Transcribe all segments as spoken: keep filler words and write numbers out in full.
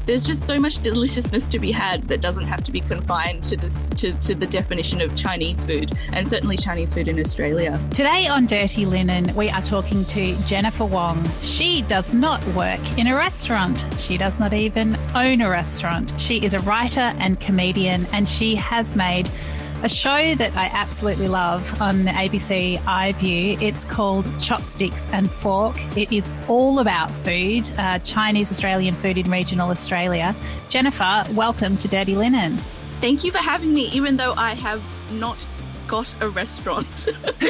there's just so much deliciousness to be had that doesn't have to be confined to this to, to the definition of Chinese food, and certainly Chinese food in Australia. Today on Dirty Linen, we are talking to Jennifer Wong. She does not work in a restaurant. She does not even own a restaurant. She is a writer and comedian, and she has made a show that I absolutely love on the A B C iView. It's called Chopsticks and Fork. It is all about food, uh, Chinese Australian food in regional Australia. Jennifer, welcome to Dirty Linen. Thank you for having me, even though I have not got a restaurant.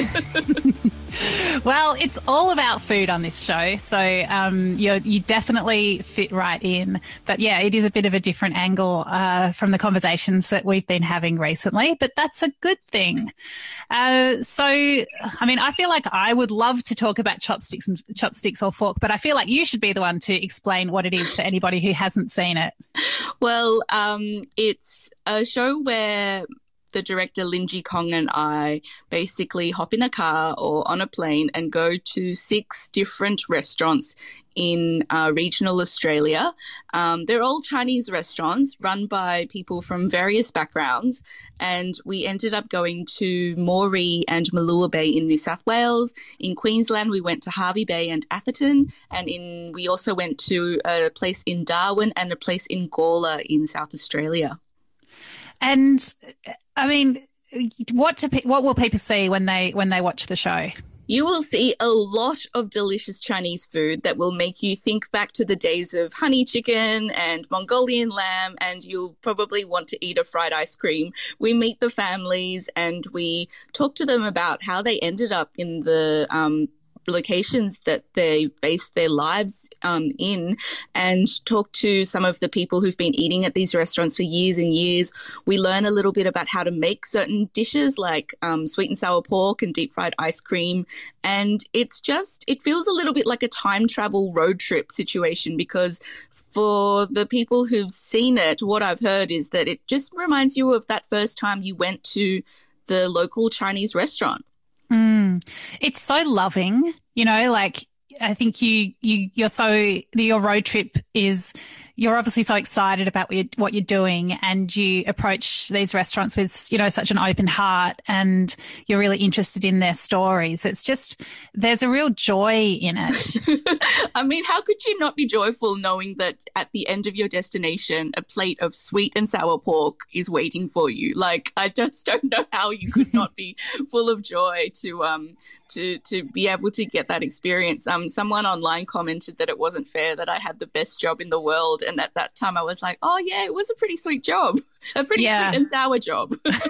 Well, it's all about food on this show, so um, you you definitely fit right in. But yeah, it is a bit of a different angle uh, from the conversations that we've been having recently, but that's a good thing. Uh, so, I mean, I feel like I would love to talk about chopsticks and chopsticks or fork, but I feel like you should be the one to explain what it is for anybody who hasn't seen it. Well, um, it's a show where the director Lin Ji Kong and I basically hop in a car or on a plane and go to six different restaurants in uh, regional Australia. Um, they're all Chinese restaurants run by people from various backgrounds, and we ended up going to Moree and Malua Bay in New South Wales. In Queensland, we went to Hervey Bay and Atherton, and in we also went to a place in Darwin and a place in Gawler in South Australia. And I mean, what do, what will people see when they when they watch the show? You will see a lot of delicious Chinese food that will make you think back to the days of honey chicken and Mongolian lamb, and you'll probably want to eat a fried ice cream. We meet the families and we talk to them about how they ended up in the um locations that they based their lives um, in, and talk to some of the people who've been eating at these restaurants for years and years. We learn a little bit about how to make certain dishes like um, sweet and sour pork and deep fried ice cream. And it's just, it feels a little bit like a time travel road trip situation, because for the people who've seen it, what I've heard is that it just reminds you of that first time you went to the local Chinese restaurant. Mm. It's so loving, you know, like I think you, you, you're so, your road trip is, you're obviously so excited about what you're, what you're doing, and you approach these restaurants with, you know, such an open heart, and you're really interested in their stories. It's just, there's a real joy in it. I mean, how could you not be joyful knowing that at the end of your destination, a plate of sweet and sour pork is waiting for you? Like, I just don't know how you could not be full of joy to um to to be able to get that experience. Um, someone online commented that it wasn't fair that I had the best job in the world. And at that time I was like, oh, yeah, it was a pretty sweet job, a pretty yeah. sweet and sour job.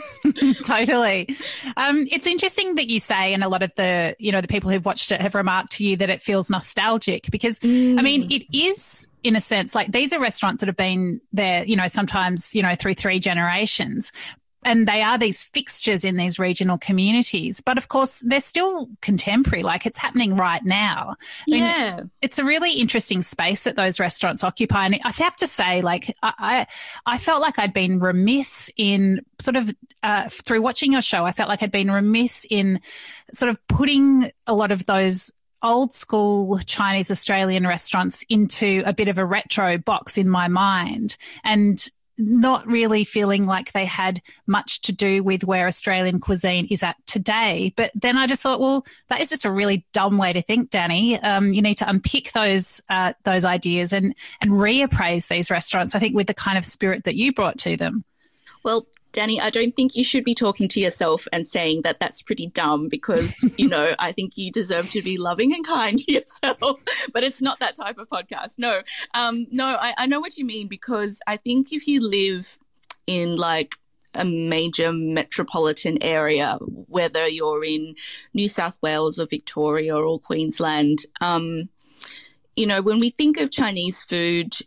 Totally. Um, it's interesting that you say, and a lot of the, you know, the people who've watched it have remarked to you that it feels nostalgic, because, mm. I mean, it is in a sense like these are restaurants that have been there, you know, sometimes, you know, through three generations. And they are these fixtures in these regional communities. But, of course, they're still contemporary, like it's happening right now. I yeah. mean, it's a really interesting space that those restaurants occupy. And I have to say, like, I I felt like I'd been remiss in sort of, uh, through watching your show, I felt like I'd been remiss in sort of putting a lot of those old school Chinese Australian restaurants into a bit of a retro box in my mind, and not really feeling like they had much to do with where Australian cuisine is at today. But then I just thought, well, that is just a really dumb way to think, Danny. Um, you need to unpick those uh, those ideas and, and reappraise these restaurants, I think, with the kind of spirit that you brought to them. Well, Danny, I don't think you should be talking to yourself and saying that that's pretty dumb, because, you know, I think you deserve to be loving and kind to yourself, but it's not that type of podcast. No, um, no, I, I know what you mean, because I think if you live in like a major metropolitan area, whether you're in New South Wales or Victoria or Queensland, um, you know, when we think of Chinese food,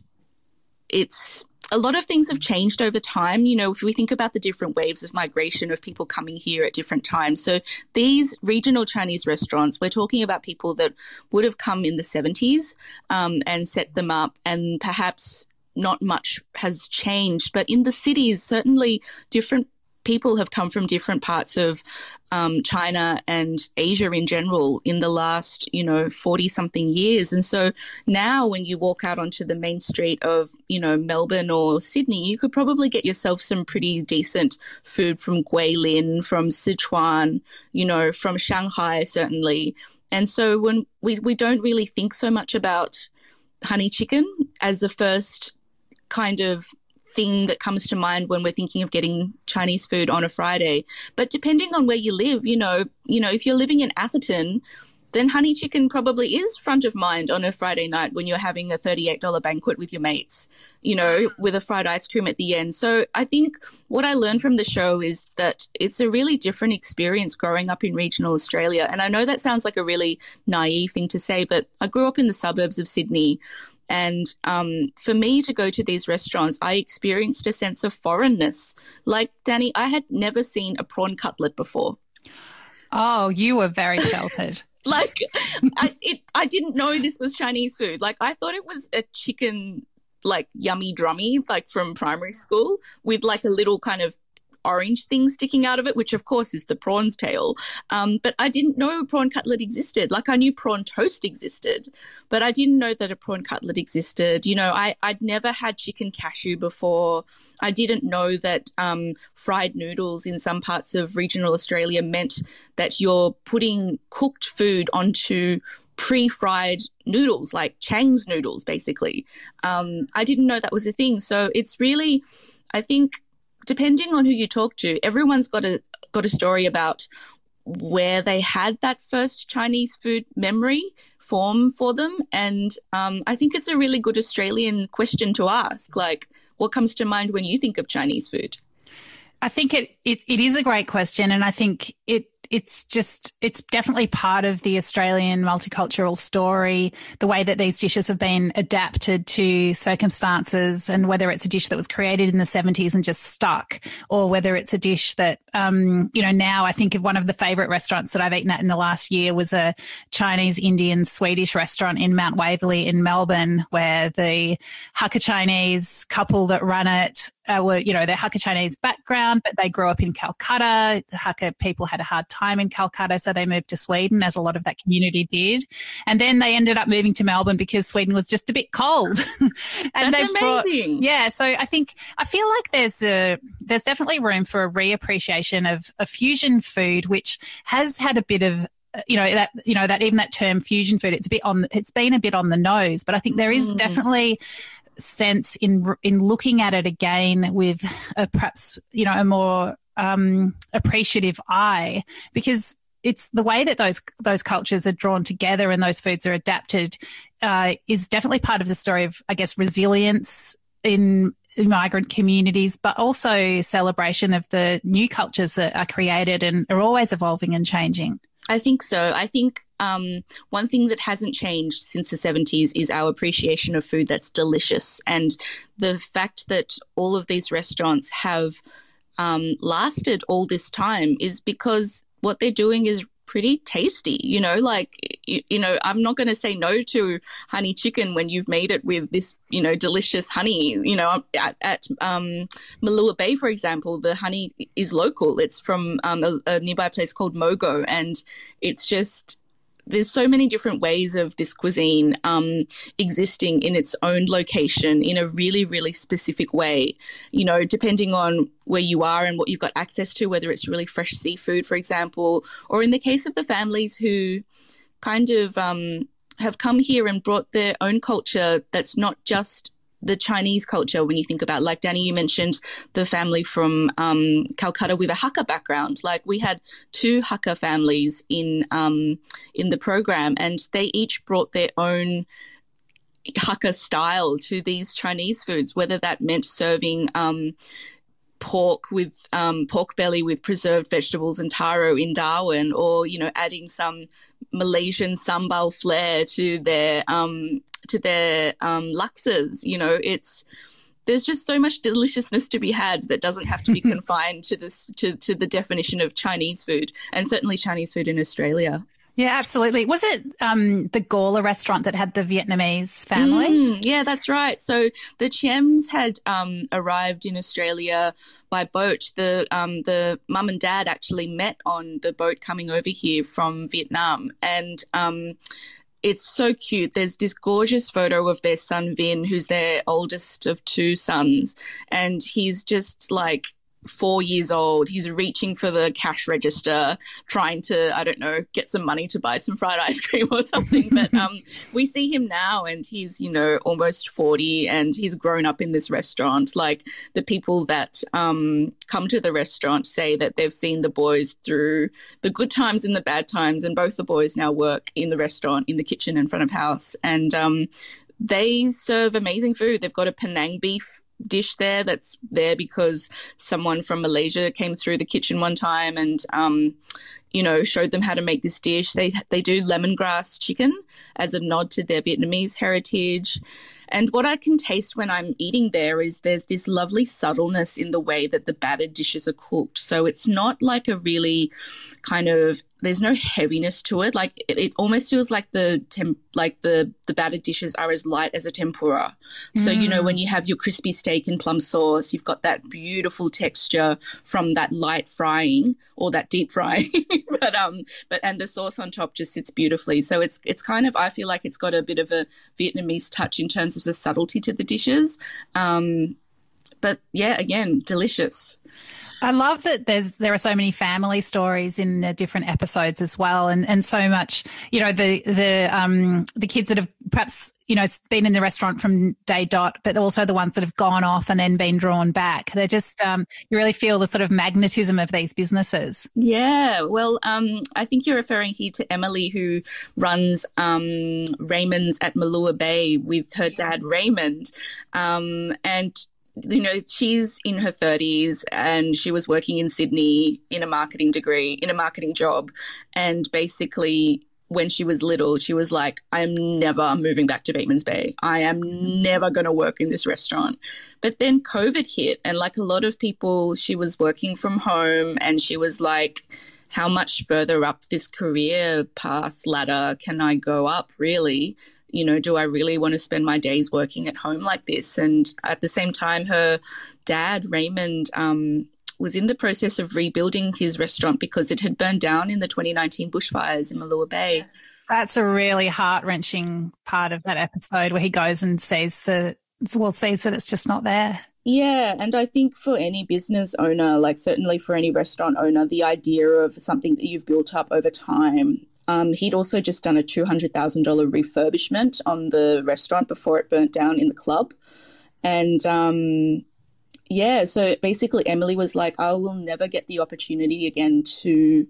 it's a lot of things have changed over time. You know, if we think about the different waves of migration of people coming here at different times. So these regional Chinese restaurants, we're talking about people that would have come in the seventies um, and set them up, and perhaps not much has changed. But in the cities, certainly different people have come from different parts of um, China and Asia in general in the last, you know, forty something years. And so now when you walk out onto the main street of, you know, Melbourne or Sydney, you could probably get yourself some pretty decent food from Guilin, from Sichuan, you know, from Shanghai, certainly. And so when we, we don't really think so much about honey chicken as the first kind of thing that comes to mind when we're thinking of getting Chinese food on a Friday. But depending on where you live, you know, you know, if you're living in Atherton, then honey chicken probably is front of mind on a Friday night when you're having a thirty-eight dollars banquet with your mates, you know, with a fried ice cream at the end. So I think what I learned from the show is that it's a really different experience growing up in regional Australia. And I know that sounds like a really naive thing to say, but I grew up in the suburbs of Sydney. And um, for me to go to these restaurants, I experienced a sense of foreignness. Like, Danny, I had never seen a prawn cutlet before. Oh, you were very sheltered. Like, I, it, I didn't know this was Chinese food. Like, I thought it was a chicken, like, yummy drummy, like, from primary school with, like, a little kind of orange thing sticking out of it, which, of course, is the prawn's tail. Um, but I didn't know prawn cutlet existed. Like, I knew prawn toast existed, but I didn't know that a prawn cutlet existed. You know, I, I'd never had chicken cashew before. I didn't know that um, fried noodles in some parts of regional Australia meant that you're putting cooked food onto pre-fried noodles, like Chang's noodles, basically. Um, I didn't know that was a thing. So it's really, I think, depending on who you talk to, everyone's got a got a story about where they had that first Chinese food memory form for them. And um, I think it's a really good Australian question to ask, like, what comes to mind when you think of Chinese food? I think it, it, it is a great question, and I think it it's just it's definitely part of the Australian multicultural story, the way that these dishes have been adapted to circumstances, and whether it's a dish that was created in the seventies and just stuck, or whether it's a dish that, um, you know, now I think of one of the favourite restaurants that I've eaten at in the last year was a Chinese, Indian, Swedish restaurant in Mount Waverley in Melbourne, where the Hakka Chinese couple that run it uh, were, you know, they're Hakka Chinese background, but they grew up in Calcutta. The Hakka people had a hard time in Calcutta, so they moved to Sweden, as a lot of that community did. And then they ended up moving to Melbourne because Sweden was just a bit cold. and That's they brought, amazing. Yeah, so I think I feel like there's a there's definitely room for a reappreciation of a fusion food, which has had a bit of you know that you know that even that term fusion food, it's a bit on it's been a bit on the nose, but I think there is mm. definitely sense in in looking at it again with a, perhaps you know a more um, appreciative eye, because it's the way that those those cultures are drawn together and those foods are adapted uh, is definitely part of the story of, I guess, resilience in migrant communities, but also celebration of the new cultures that are created and are always evolving and changing. I think so. I think um, one thing that hasn't changed since the seventies is our appreciation of food that's delicious. And the fact that all of these restaurants have um, lasted all this time is because what they're doing is pretty tasty, you know, like, you, you know, I'm not going to say no to honey chicken when you've made it with this, you know, delicious honey. You know, at, at um, Malua Bay, for example, the honey is local. It's from um, a, a nearby place called Mogo, and it's just, there's so many different ways of this cuisine um, existing in its own location in a really, really specific way, you know, depending on where you are and what you've got access to, whether it's really fresh seafood, for example, or in the case of the families who kind of um, have come here and brought their own culture that's not just the Chinese culture. When you think about, like, Danny, you mentioned the family from um, Calcutta with a Hakka background. Like, we had two Hakka families in um, in the program, and they each brought their own Hakka style to these Chinese foods, whether that meant serving um, pork with um, pork belly with preserved vegetables and taro in Darwin, or, you know, adding some Malaysian sambal flair to their um, to their um, laksas. You know, it's there's just so much deliciousness to be had that doesn't have to be confined to this to, to the definition of Chinese food, and certainly Chinese food in Australia. Yeah, absolutely. Was it um, the Gawler restaurant that had the Vietnamese family? Mm, yeah, that's right. So the Chems had um, arrived in Australia by boat. The um, the mum and dad actually met on the boat coming over here from Vietnam, and um, it's so cute. There's this gorgeous photo of their son Vin, who's their oldest of two sons, and he's just like four years old. He's reaching for the cash register, trying to, I don't know, get some money to buy some fried ice cream or something. But um, we see him now and he's, you know, almost forty and he's grown up in this restaurant. Like the people that um, come to the restaurant say that they've seen the boys through the good times and the bad times. And both the boys now work in the restaurant, in the kitchen in front of house. And um, they serve amazing food. They've got a Penang beef dish there that's there because someone from Malaysia came through the kitchen one time and um you know showed them how to make this dish. They they do lemongrass chicken as a nod to their Vietnamese heritage. And what I can taste when I'm eating there is there's this lovely subtleness in the way that the battered dishes are cooked. So it's not like a really kind of, there's no heaviness to it. Like it, it almost feels like the temp, like the the battered dishes are as light as a tempura. So mm. you know when you have your crispy steak in plum sauce, you've got that beautiful texture from that light frying or that deep frying, but um but and the sauce on top just sits beautifully. So it's it's kind of, I feel like it's got a bit of a Vietnamese touch in terms of the subtlety to the dishes. Um, but yeah, again, delicious. I love that there's there are so many family stories in the different episodes as well, and, and so much, you know, the the um the kids that have perhaps, you know, been in the restaurant from day dot, but also the ones that have gone off and then been drawn back. They're just um you really feel the sort of magnetism of these businesses. Yeah, well, um, I think you're referring here to Emily, who runs um Raymond's at Malua Bay with her dad Raymond, um, and you know, she's in her thirties and she was working in Sydney in a marketing degree, in a marketing job. And basically when she was little, she was like, I'm never moving back to Batemans Bay. I am never going to work in this restaurant. But then COVID hit and like a lot of people, she was working from home and she was like, how much further up this career path ladder can I go up really? You know, do I really want to spend my days working at home like this? And at the same time, her dad, Raymond, um, was in the process of rebuilding his restaurant because it had burned down in the twenty nineteen bushfires in Malua Bay. That's a really heart-wrenching part of that episode where he goes and sees the, well, sees that it's just not there. Yeah, and I think for any business owner, like certainly for any restaurant owner, the idea of something that you've built up over time. Um, he'd also just done a two hundred thousand dollars refurbishment on the restaurant before it burnt down in the club. And, um, yeah, so basically Emily was like, I will never get the opportunity again to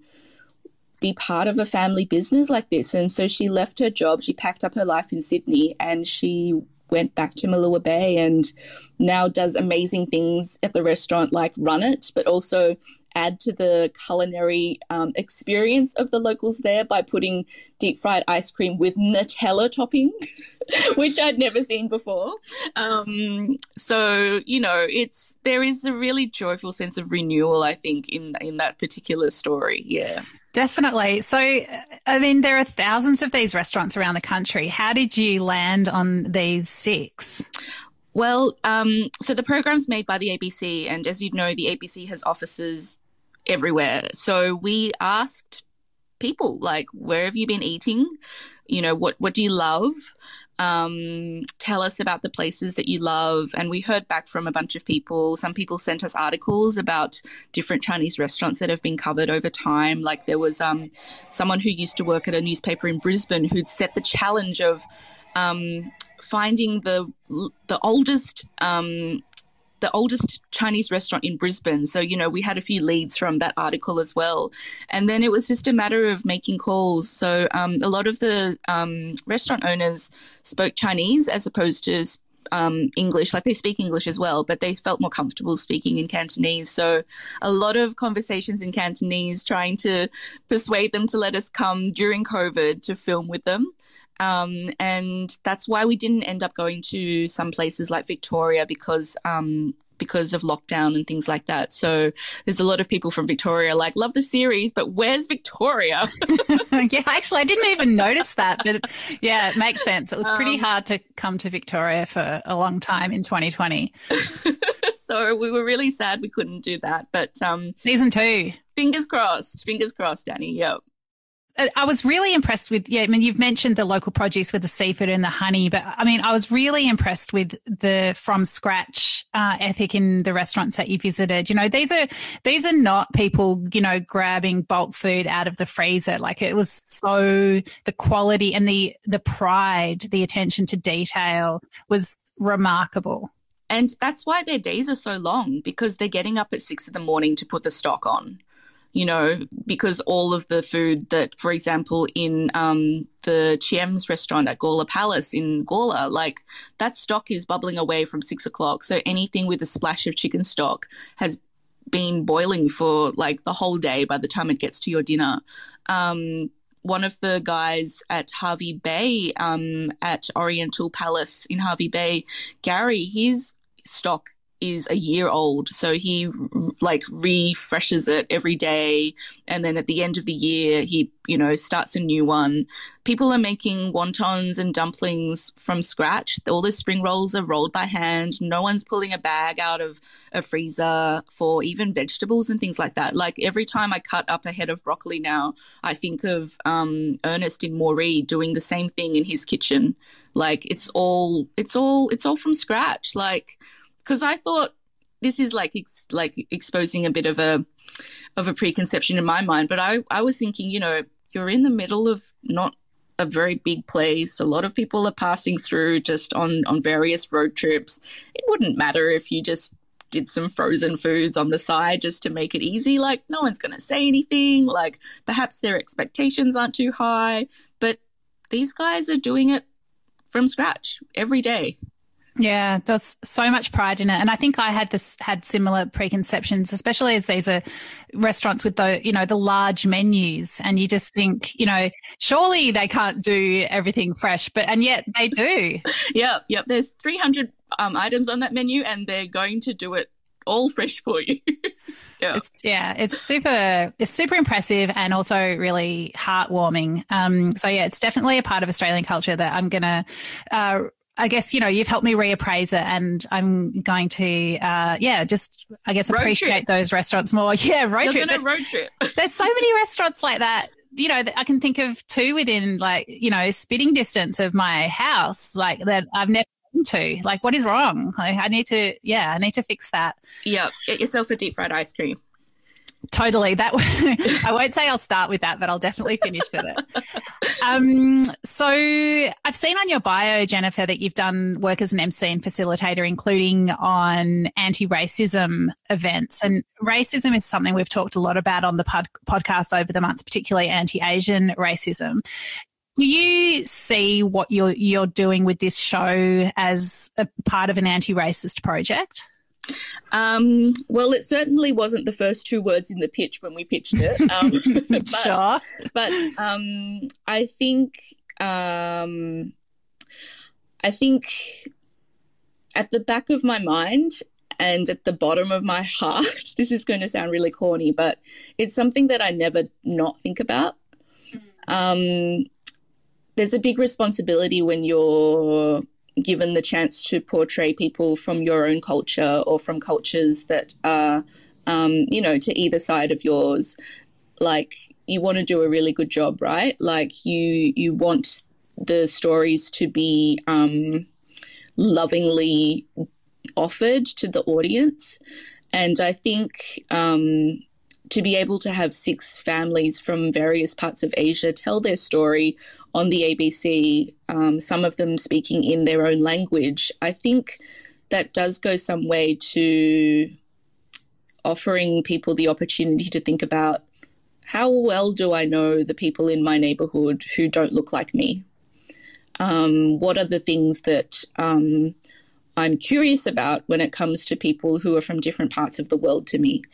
be part of a family business like this. And so she left her job, she packed up her life in Sydney and she went back to Malua Bay and now does amazing things at the restaurant, like run it, but also add to the culinary um, experience of the locals there by putting deep fried ice cream with Nutella topping, which I'd never seen before. Um, so, you know, it's there is a really joyful sense of renewal, I think, in in that particular story. Yeah. Definitely. So, I mean, there are thousands of these restaurants around the country. How did you land on these six? Well, um, so the program's made by the A B C, and as you know, the A B C has offices everywhere. So we asked people, like, where have you been eating? You know, what, what do you love? Um, tell us about the places that you love. And we heard back from a bunch of people. Some people sent us articles about different Chinese restaurants that have been covered over time. Like there was um, someone who used to work at a newspaper in Brisbane who'd set the challenge of um, finding the the oldest um, the oldest Chinese restaurant in Brisbane. So, you know, we had a few leads from that article as well. And then it was just a matter of making calls. So um, a lot of the um, restaurant owners spoke Chinese as opposed to um, English. Like they speak English as well, but they felt more comfortable speaking in Cantonese. So a lot of conversations in Cantonese, trying to persuade them to let us come during COVID to film with them. Um, and that's why we didn't end up going to some places like Victoria because um, because of lockdown and things like that. So there's a lot of people from Victoria like, love the series, but where's Victoria? Yeah, actually, I didn't even notice that. But yeah, it makes sense. It was pretty um, hard to come to Victoria for a long time in twenty twenty. So we were really sad we couldn't do that. But um, season two. Fingers crossed. Fingers crossed, Danny. Yep. I was really impressed with, yeah, I mean, you've mentioned the local produce with the seafood and the honey, but I mean, I was really impressed with the from scratch uh, ethic in the restaurants that you visited. You know, these are, these are not people, you know, grabbing bulk food out of the freezer. Like it was so, the quality and the, the pride, the attention to detail was remarkable. And that's why their days are so long, because they're getting up at six in the morning to put the stock on. You know, because all of the food that, for example, in um, the Chiem's restaurant at Gawler Palace in Gawler, like that stock is bubbling away from six o'clock. So anything with a splash of chicken stock has been boiling for like the whole day by the time it gets to your dinner. Um, one of the guys at Hervey Bay, um, at Oriental Palace in Hervey Bay, Gary, his stock is a year old, so he like refreshes it every day, and then at the end of the year he, you know, starts a new one. People are making wontons and dumplings from scratch. All the spring rolls are rolled by hand. No one's pulling a bag out of a freezer for even vegetables and things like that. Like every time I cut up a head of broccoli now, I think of um, Ernest in Moree doing the same thing in his kitchen. Like it's all, it's all, it's all from scratch. Like, because I thought this is like ex- like exposing a bit of a of a preconception in my mind, but I, I was thinking, you know, you're in the middle of not a very big place. A lot of people are passing through just on, on various road trips. It wouldn't matter if you just did some frozen foods on the side just to make it easy. Like no one's going to say anything. Like perhaps their expectations aren't too high, but these guys are doing it from scratch every day. Yeah, there's so much pride in it. And I think I had this had similar preconceptions, especially as these are restaurants with the, you know, the large menus, and you just think, you know, surely they can't do everything fresh, but and yet they do. Yep, yep. There's three hundred um, items on that menu and they're going to do it all fresh for you. Yeah. It's, yeah, it's super, it's super impressive and also really heartwarming. Um, so yeah, it's definitely a part of Australian culture that I'm going to, uh, I guess, you know, you've helped me reappraise it, and I'm going to, uh, yeah, just, I guess, road appreciate trip. those restaurants more. Yeah, road You're trip. You're going to road trip. There's so many restaurants like that, you know, that I can think of two within, like, you know, spitting distance of my house, like that I've never been to. Like, what is wrong? I, I need to, yeah, I need to fix that. Yeah, get yourself a deep fried ice cream. Totally. That I won't say I'll start with that, but I'll definitely finish with it. Um, so I've seen on your bio, Jennifer, that you've done work as an M C and facilitator, including on anti-racism events. And racism is something we've talked a lot about on the pod- podcast over the months, particularly anti-Asian racism. Do you see what you're you're doing with this show as a part of an anti-racist project? Um, well, it certainly wasn't the first two words in the pitch when we pitched it. Um, but, sure. But um, I think um, I think at the back of my mind and at the bottom of my heart, this is going to sound really corny, but it's something that I never not think about. Um, there's a big responsibility when you're given the chance to portray people from your own culture or from cultures that are, um, you know, to either side of yours. Like, you want to do a really good job, right? Like, you you want the stories to be um, lovingly offered to the audience. And I think um, to be able to have six families from various parts of Asia tell their story on the A B C, um, some of them speaking in their own language, I think that does go some way to offering people the opportunity to think about, how well do I know the people in my neighbourhood who don't look like me? Um, what are the things that um, I'm curious about when it comes to people who are from different parts of the world to me?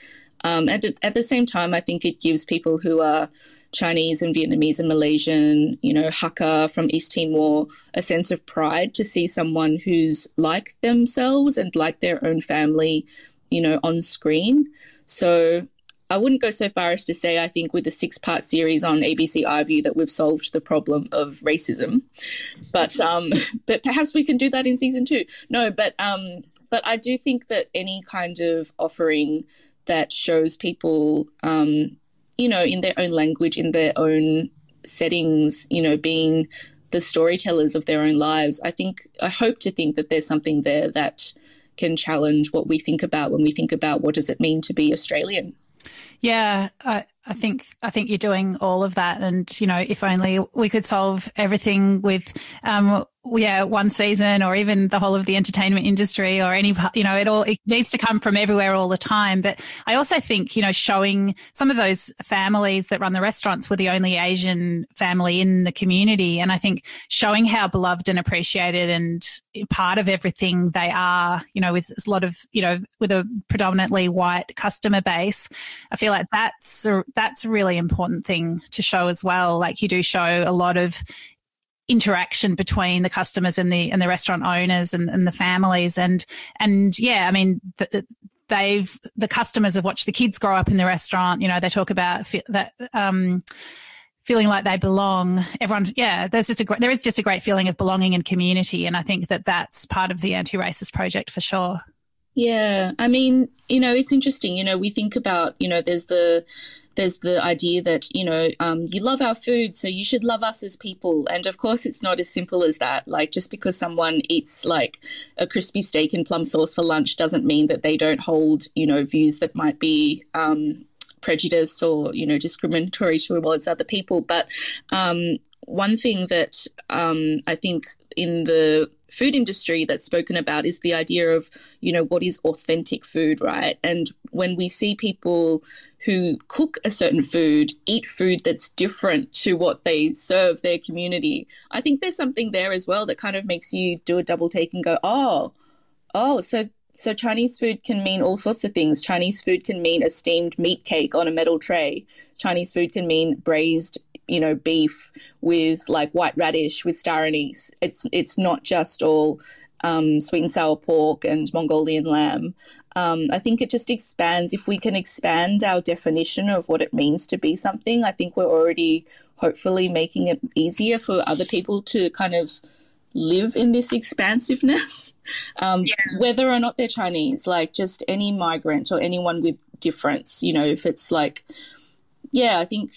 Um, and at, at the same time, I think it gives people who are Chinese and Vietnamese and Malaysian, you know, Hakka from East Timor, a sense of pride to see someone who's like themselves and like their own family, you know, on screen. So I wouldn't go so far as to say I think with the six-part series on A B C iView that we've solved the problem of racism, but um, but perhaps we can do that in season two. No, but um, but I do think that any kind of offering that shows people, um, you know, in their own language, in their own settings, you know, being the storytellers of their own lives, I think I hope to think that there's something there that can challenge what we think about when we think about what does it mean to be Australian. Yeah, I, I think I think you're doing all of that, and you know, if only we could solve everything with, um, yeah, one season or even the whole of the entertainment industry or any, you know, it all it needs to come from everywhere all the time. But I also think, you know, showing some of those families that run the restaurants were the only Asian family in the community, and I think showing how beloved and appreciated and part of everything they are, you know, with a lot of, you know, with a predominantly white customer base, I feel like that's a, that's a really important thing to show as well. Like you do show a lot of interaction between the customers and the and the restaurant owners and, and the families, and and yeah, I mean the, they've the customers have watched the kids grow up in the restaurant. You know, they talk about fe- that um, feeling like they belong. Everyone, yeah, there's just a there is just a great feeling of belonging and community, and I think that that's part of the Anti-Racist Project for sure. Yeah, I mean, you know, it's interesting. You know, we think about, you know, there's the there's the idea that, you know, um, you love our food, so you should love us as people. And of course, it's not as simple as that. Like, just because someone eats like a crispy steak and plum sauce for lunch doesn't mean that they don't hold, you know, views that might be um, prejudice or, you know, discriminatory towards other people. But um, one thing that um, I think in the food industry that's spoken about is the idea of, you know, what is authentic food, right? And when we see people who cook a certain food eat food that's different to what they serve their community, I think there's something there as well that kind of makes you do a double take and go, oh, oh, so so Chinese food can mean all sorts of things. Chinese food can mean a steamed meat cake on a metal tray. Chinese food can mean braised, you know, beef with like white radish with star anise. It's it's not just all um, sweet and sour pork and Mongolian lamb. Um, I think it just expands. If we can expand our definition of what it means to be something, I think we're already hopefully making it easier for other people to kind of live in this expansiveness, um, yeah. whether or not they're Chinese, like just any migrant or anyone with difference, you know, if it's like, yeah, I think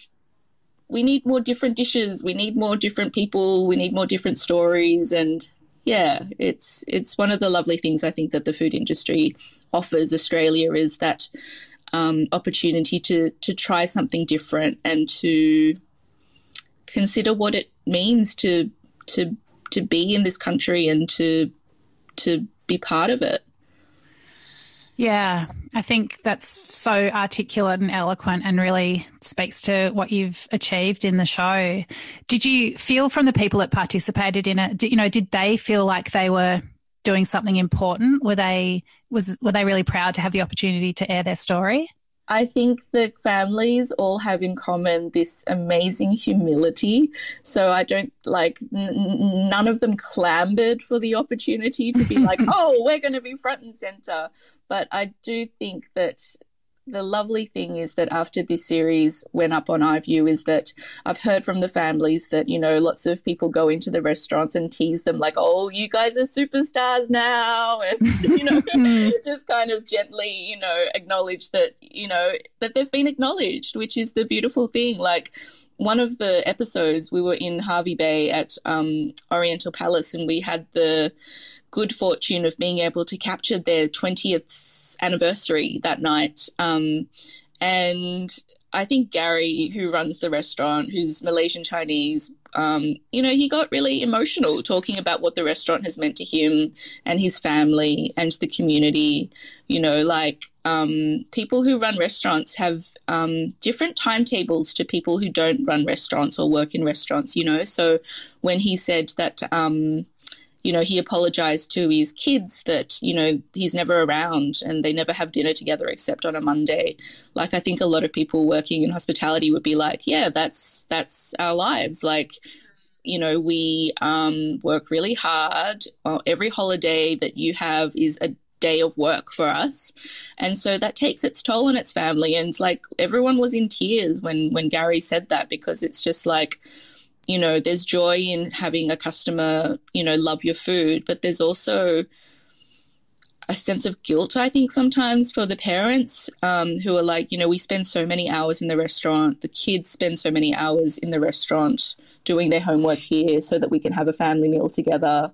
we need more different dishes. We need more different people. We need more different stories. And yeah, it's it's one of the lovely things I think that the food industry offers Australia is that um, opportunity to to try something different and to consider what it means to to to be in this country and to to be part of it. Yeah, I think that's so articulate and eloquent and really speaks to what you've achieved in the show. Did you feel from the people that participated in it, you know, did they feel like they were doing something important? Were they was were they really proud to have the opportunity to air their story? I think the families all have in common this amazing humility. So I don't like n- none of them clambered for the opportunity to be like, oh, we're going to be front and center. But I do think that the lovely thing is that after this series went up on iView is that I've heard from the families that, you know, lots of people go into the restaurants and tease them like, oh, you guys are superstars now. And, you know, just kind of gently, you know, acknowledge that, you know, that they've been acknowledged, which is the beautiful thing. Like one of the episodes we were in Hervey Bay at um, Oriental Palace and we had the good fortune of being able to capture their twentieth anniversary that night. Um, and I think Gary, who runs the restaurant, who's Malaysian Chinese, um, you know, he got really emotional talking about what the restaurant has meant to him and his family and the community. You know, like um, people who run restaurants have um, different timetables to people who don't run restaurants or work in restaurants, you know. So when he said that, um, you know, he apologized to his kids that, you know, he's never around and they never have dinner together except on a Monday. Like, I think a lot of people working in hospitality would be like, yeah, that's that's our lives. Like, you know, we um, work really hard. Well, every holiday that you have is a day of work for us. And so that takes its toll on its family. And like everyone was in tears when, when Gary said that, because it's just like, you know, there's joy in having a customer, you know, love your food, but there's also a sense of guilt, I think, sometimes for the parents um, who are like, you know, we spend so many hours in the restaurant, the kids spend so many hours in the restaurant doing their homework here so that we can have a family meal together.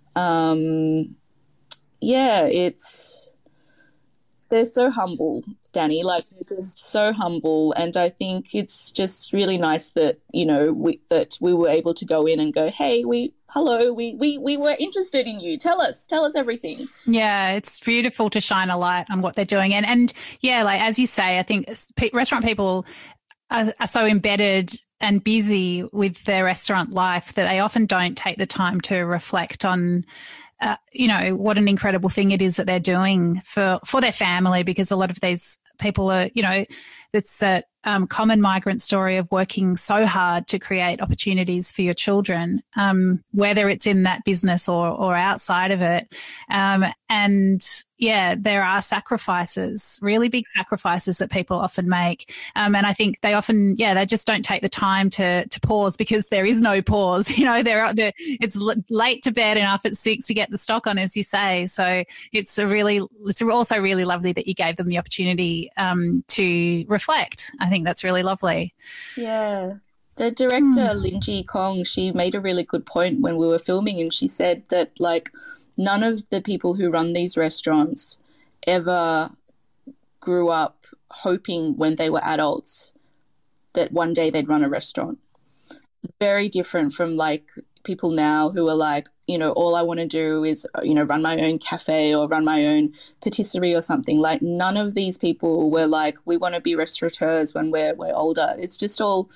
Um, yeah, it's, they're so humble, Danny, like they're just so humble. And I think it's just really nice that, you know, we, that we were able to go in and go, hey, we, hello, we, we, we were interested in you. Tell us, tell us everything. Yeah, it's beautiful to shine a light on what they're doing. And, and yeah, like as you say, I think restaurant people are, are so embedded and busy with their restaurant life that they often don't take the time to reflect on Uh, you know, what an incredible thing it is that they're doing for, for their family, because a lot of these people are, you know, it's that um, common migrant story of working so hard to create opportunities for your children, um, whether it's in that business or, or outside of it. Um, and yeah, there are sacrifices, really big sacrifices that people often make. Um, and I think they often, yeah, they just don't take the time to to pause, because there is no pause. You know, they're, they're it's late to bed and up at six to get the stock on, as you say. So it's a really, it's also really lovely that you gave them the opportunity um, to reflect. I think that's really lovely. Yeah. The director, mm. Linji Kong, she made a really good point when we were filming, and she said that, like, none of the people who run these restaurants ever grew up hoping when they were adults that one day they'd run a restaurant. Very different from, like, people now who are like, you know, all I want to do is, you know, run my own cafe or run my own patisserie or something. Like, none of these people were like, we want to be restaurateurs when we're we're older. It's just all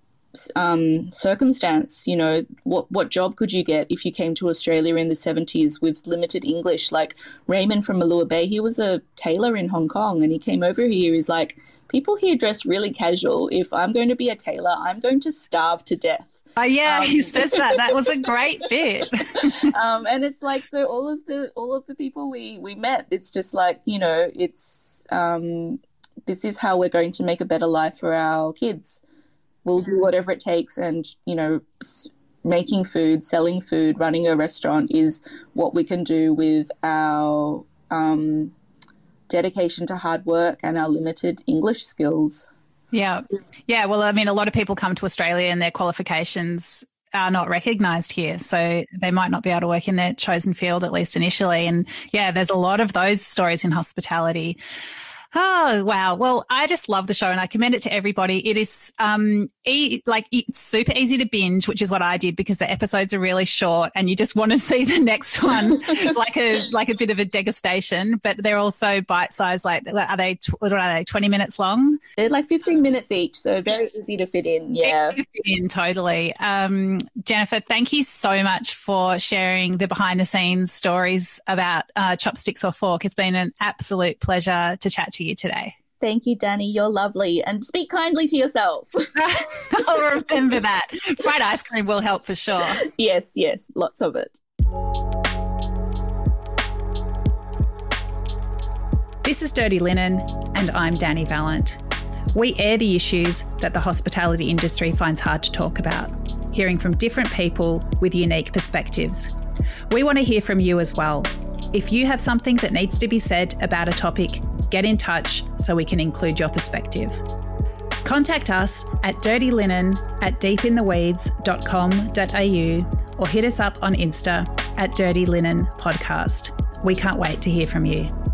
um, circumstance. You know, what what job could you get if you came to Australia in the seventies with limited English? Like Raymond from Malua Bay, he was a tailor in Hong Kong, and he came over here. He's like, people here dress really casual. If I'm going to be a tailor, I'm going to starve to death. Oh, yeah, um, he says that. That was a great bit. um, and it's like, so all of the all of the people we, we met, it's just like, you know, it's um, this is how we're going to make a better life for our kids. We'll do whatever it takes, and, you know, making food, selling food, running a restaurant is what we can do with our um dedication to hard work and our limited English skills. Yeah. Yeah. Well, I mean, a lot of people come to Australia and their qualifications are not recognised here. So they might not be able to work in their chosen field, at least initially. And yeah, there's a lot of those stories in hospitality. Oh, wow. Well, I just love the show and I commend it to everybody. It is um, e- like it's super easy to binge, which is what I did, because the episodes are really short and you just want to see the next one like a like a bit of a degustation. But they're also bite-sized. Like, are they, what are they, twenty minutes long? They're like fifteen minutes each, so very easy to fit in. Yeah. Easy to fit in, totally. Um, Jennifer, thank you so much for sharing the behind-the-scenes stories about uh, Chopsticks or Fork. It's been an absolute pleasure to chat to you today. Thank you, Danny. You're lovely. And speak kindly to yourself. I'll remember that. Fried ice cream will help for sure. Yes, yes. Lots of it. This is Dirty Linen, and I'm Danny Vallant. We air the issues that the hospitality industry finds hard to talk about, hearing from different people with unique perspectives. We want to hear from you as well. If you have something that needs to be said about a topic, get in touch so we can include your perspective. Contact us at dirtylinen at deepintheweeds dot com dot a u or hit us up on Insta at Dirty Linen Podcast. We can't wait to hear from you.